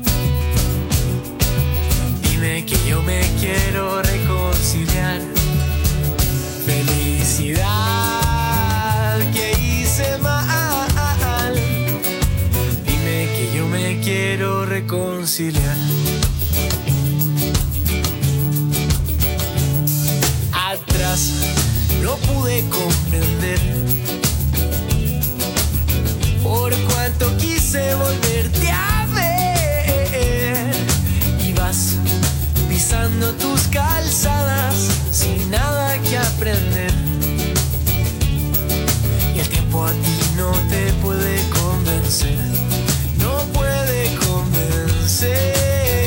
Dime que yo me quiero reconciliar. Felicidad, ¿qué hice mal? Me quiero reconciliar. Atrás no pude comprender por cuánto quise volverte a ver. Ibas pisando tus calzadas sin nada que aprender, y el tiempo a ti no te puede convencer. No puede convencer.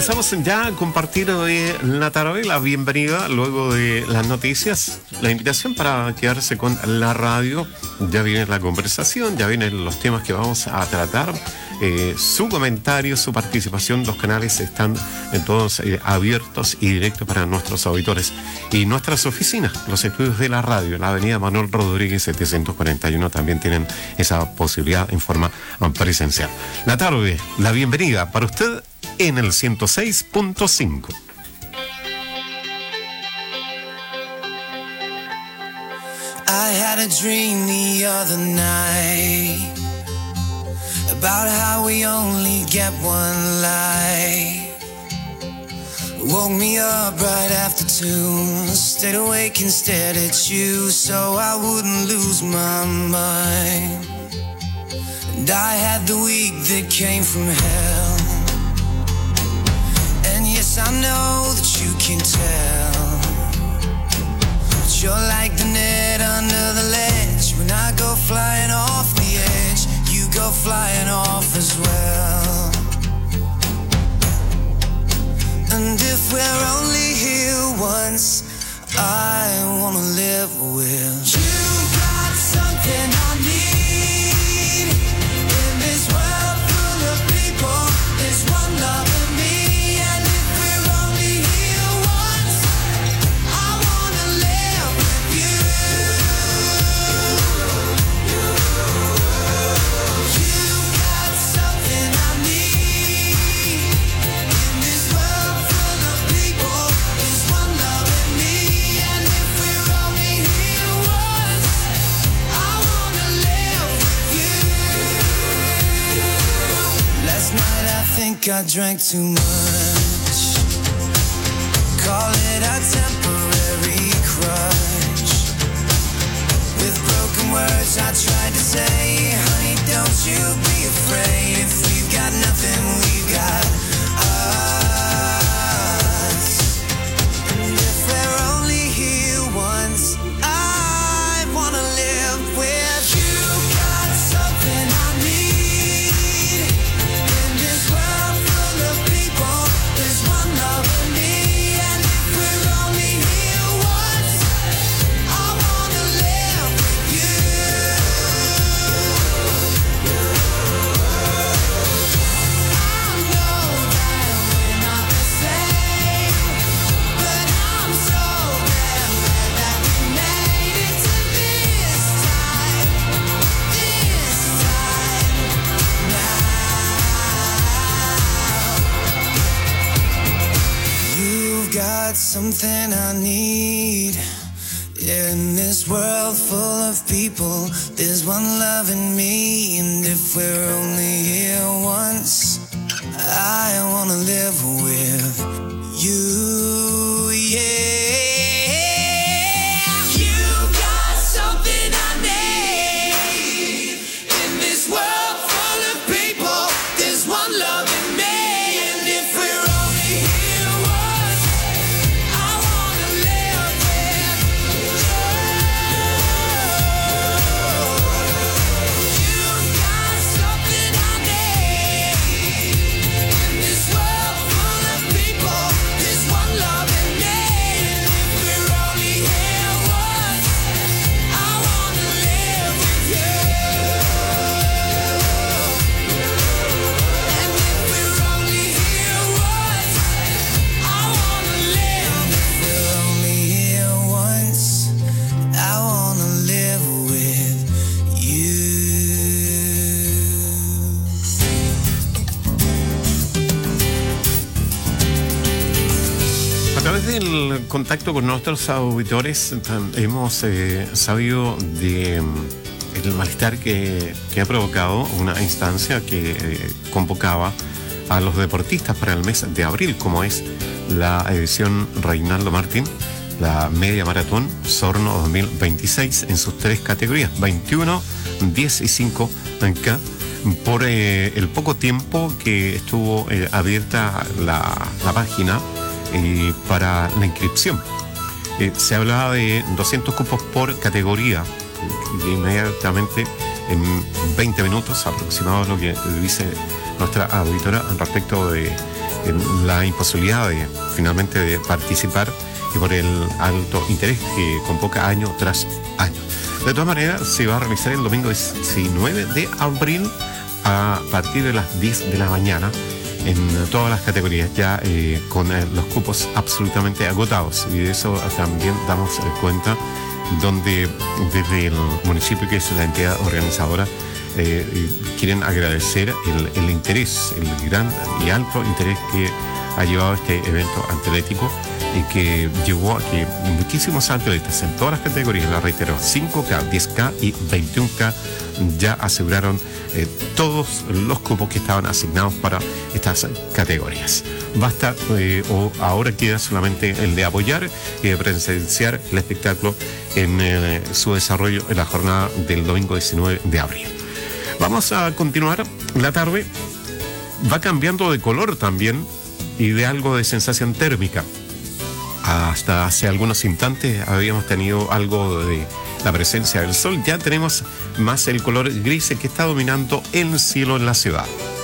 Comenzamos ya a compartir hoy la tarde, la bienvenida luego de las noticias, la invitación para quedarse con la radio. Ya viene la conversación, ya vienen los temas que vamos a tratar. Eh, su comentario, su participación, los canales están eh, todos eh, abiertos y directos para nuestros auditores. Y nuestras oficinas, los estudios de la radio, la avenida Manuel Rodríguez setecientos cuarenta y uno, también tienen esa posibilidad en forma presencial. La tarde, la bienvenida para usted en el ciento seis punto cinco. I had a dream the other night about how we only get one life. Woke me up right after two, stayed awake and stared at you so I wouldn't lose my mind. And I had the week that came from hell, and yes, I know that you can tell, but you're like the net under the ledge. When I go flying off the edge, you go flying off as well. And if we're only here once, I wanna live with you. Got something I need in this world full of people. There's one love in me, and if we're only here once, I wanna live with you. You got something I need in this world full of people. There's one love in me, and if we're only here once, I wanna live with you. Last night I think I drank too much. Call it a temporary crush. With broken words I tried to say, honey, don't you be afraid. If we've got nothing, we've got us. And if we're only here once, I wanna live with you. Got something I need in this world full of people. There's one love in me, and if we're only here once, I wanna live with you. I know that we're not the same, but I'm so glad that we made it to this time, this time now. You've got something I need in this world full of people. There's one love in me, and if we're only here once, I wanna live with you, yeah. You got something I need in this world full of people. There's one love in me, and if we're only here once, I wanna live with you. You got something I need in this world full of people. There's one love in me, and if we're only here once, I wanna live with you. And if we're only here once, I wanna live. If we're only here once, I wanna live with you. A través del contacto con nuestros auditores tam- hemos eh, sabido de mm, el malestar que, que ha provocado una instancia que eh, convocaba a los deportistas para el mes de abril, como es la edición Reinaldo Martín, la media maratón Sorno dos mil veintiséis, en sus tres categorías, veintiuno, diez y cinco K, por eh, el poco tiempo que estuvo eh, abierta la, la página eh, para la inscripción. Eh, se hablaba de doscientos cupos por categoría, y inmediatamente en veinte minutos aproximadamente lo que dice nuestra auditora respecto de la imposibilidad de finalmente de participar y por el alto interés que convoca año tras año. De todas maneras, se va a realizar el domingo diecinueve de abril a partir de las diez de la mañana en todas las categorías, ya eh, con eh, los cupos absolutamente agotados. Y de eso también damos eh, cuenta, donde desde el municipio, que es la entidad organizadora, eh, quieren agradecer el, el interés, el gran y alto interés que ha llevado este evento atlético y que llevó a que muchísimos atletas en todas las categorías, la reitero, cinco K, diez K y veintiuno K, ya aseguraron eh, todos los cupos que estaban asignados para estas categorías. Basta, eh, o ahora queda solamente el de apoyar y de presenciar el espectáculo en eh, su desarrollo en la jornada del domingo diecinueve de abril. Vamos a continuar. La tarde va cambiando de color también y de algo de sensación térmica. Hasta hace algunos instantes habíamos tenido algo de la presencia del sol. Ya tenemos más el color gris que está dominando el cielo en la ciudad.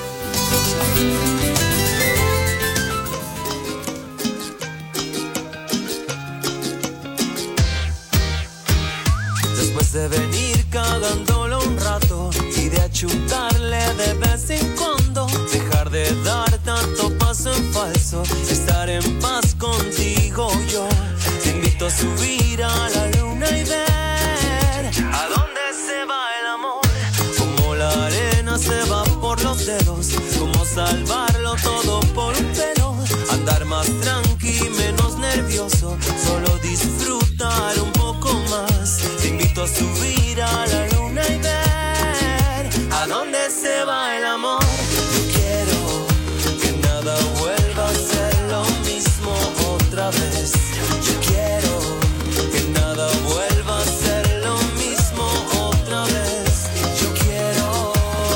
Después de venir cagándolo un rato y de achutarle de vez en cuando, dejar de dar tanto paso en falso, estar en paz contigo yo. Te invito a subir a la luna y ver a dónde se va el amor. Como la arena se va por los dedos, como salvarlo todo por un pelo. Andar más tranqui, menos nervioso, solo disfrutar un poco más. Te invito a subir a la luna y ver a dónde se va el amor. Yo quiero que nada vuelva a ser lo mismo otra vez. Yo quiero que nada vuelva a ser lo mismo otra vez. Yo quiero.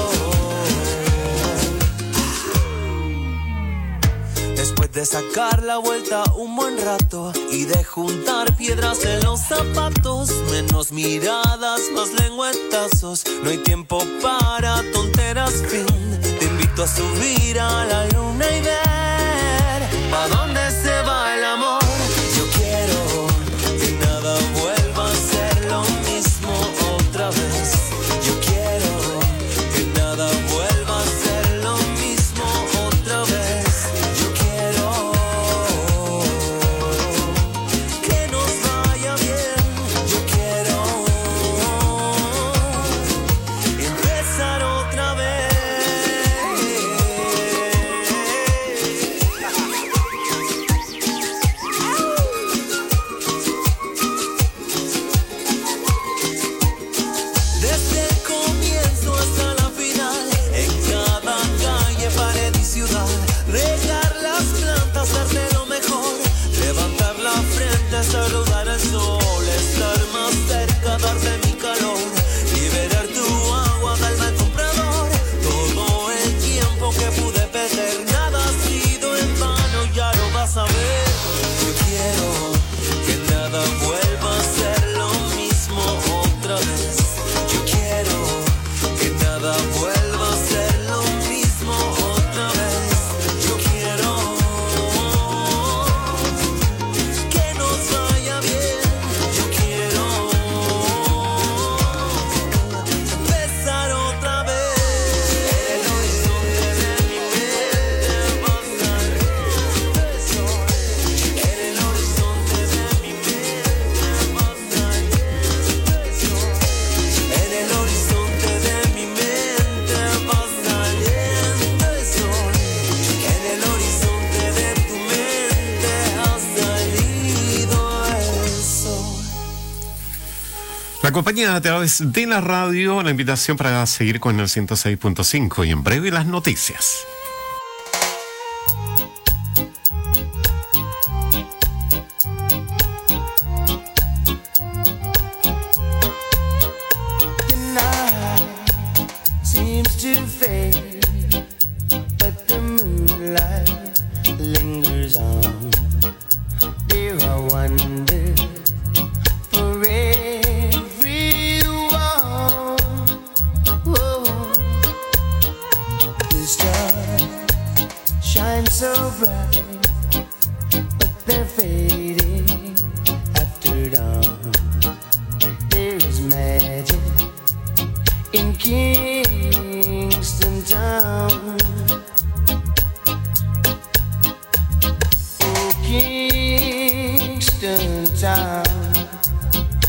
Después de sacar la vuelta un buen rato y de juntar piedras en los zapatos, menos miradas, más lengüetazos, no hay tiempo para tonteras, fin. Te invito a subir a la luna y ver a dónde se va el amor. Yo quiero que nada vuelva a ser lo mismo otra vez. Yo quiero que nada vuelva a ser lo mismo otra vez. Yo quiero que nos vaya bien. Yo quiero empezar otra vez. Desde el comienzo hasta la final, en cada calle, pared y ciudad, regar las plantas, darle lo mejor, levantar la frente, saludar al sol, estar más cerca, darte mi calor, liberar tu agua, darme al comprador, todo el tiempo que pude perder, nada ha sido en vano, ya lo vas a ver. Yo quiero que nada vuelva a ser lo mismo otra vez. Yo quiero que nada vuelva a ser lo mismo otra vez. Yo quiero que nos vaya bien. Yo quiero empezar otra vez. El horizonte de mi mente va a estar eso. En el horizonte de mi mente va a estar eso. En el horizonte de mi mente va saliendo el sol. En el horizonte de tu mente ha salido el sol. La compañía a través de la radio, la invitación para seguir con el ciento seis punto cinco y en breve las noticias. Seems to fade, but the moonlight lingers on. Dear, I wonder for everyone. Oh, this time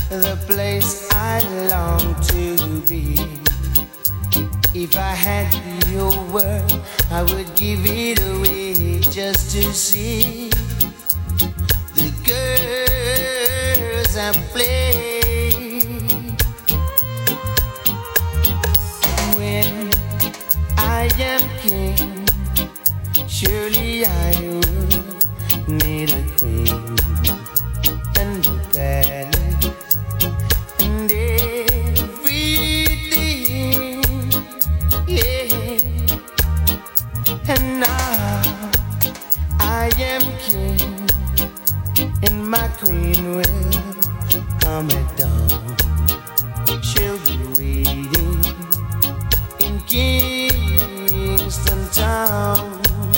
the place I long to be. If I had your word, I would give it away just to see the girls I play. When I am king, surely I would need a queen and a palace and everything, yeah. And now I am king, and my queen will come at dawn. She'll be waiting in Kingston Town.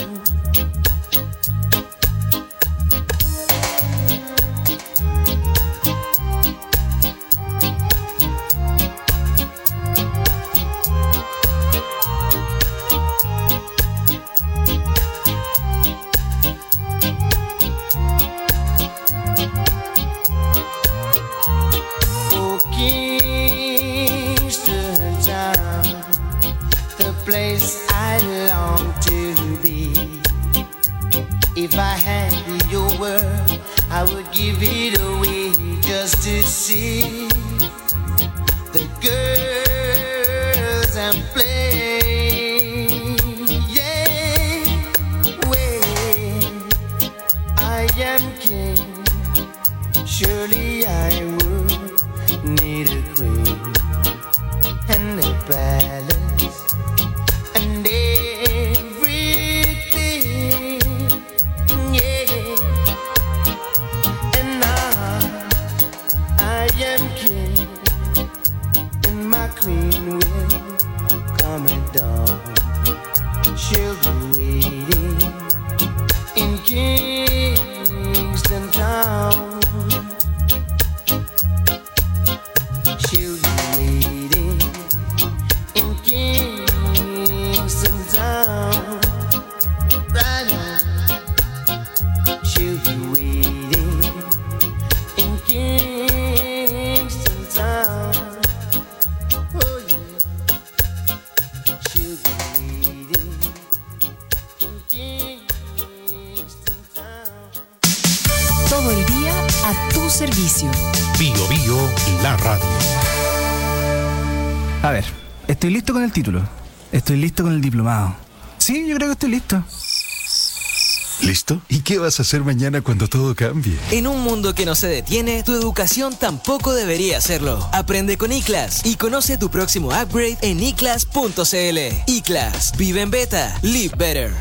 Place I long to be. If I had your word, I would give it away just to see the girls and play. Yeah, when I am king, surely I would need a queen and a palace. Queen will come at dawn. She'll be waiting in Kingston Town. She'll be waiting in Kingston Town. Right on. She'll be waiting in Kingston Town. Todo el día a tu servicio. Bio Bio, la radio. A ver, estoy listo con el título. Estoy listo con el diplomado. Sí, yo creo que estoy listo. ¿Listo? ¿Y qué vas a hacer mañana cuando todo cambie? En un mundo que no se detiene, tu educación tampoco debería hacerlo. Aprende con iClass y conoce tu próximo upgrade en i class punto c l. iClass, vive en beta, live better.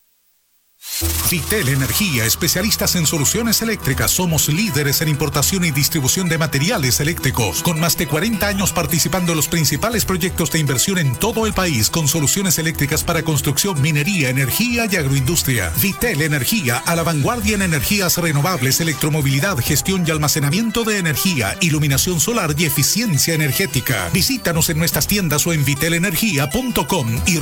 Vitel Energía, especialistas en soluciones eléctricas. Somos líderes en importación y distribución de materiales eléctricos, con más de cuarenta años participando en los principales proyectos de inversión en todo el país, con soluciones eléctricas para construcción, minería, energía y agroindustria. Vitel Energía, a la vanguardia en energías renovables, electromovilidad, gestión y almacenamiento de energía, iluminación solar y eficiencia energética. Visítanos en nuestras tiendas o en vitel energía punto com y